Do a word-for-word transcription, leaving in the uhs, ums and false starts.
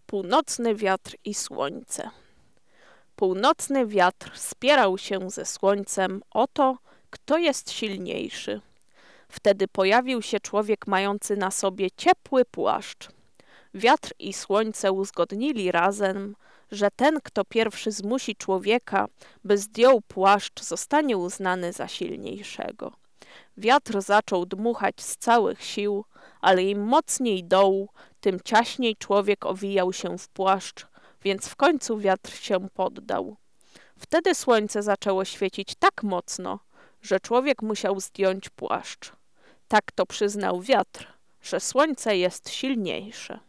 Północny wiatr i słońce. Północny wiatr spierał się ze słońcem o to, kto jest silniejszy. Wtedy pojawił się człowiek mający na sobie ciepły płaszcz. Wiatr i słońce uzgodnili razem, że ten, kto pierwszy zmusi człowieka, by zdjął płaszcz, zostanie uznany za silniejszego. Wiatr zaczął dmuchać z całych sił, ale im mocniej dołu, tym ciaśniej człowiek owijał się w płaszcz, więc w końcu wiatr się poddał. Wtedy słońce zaczęło świecić tak mocno, że człowiek musiał zdjąć płaszcz. Tak to przyznał wiatr, że słońce jest silniejsze.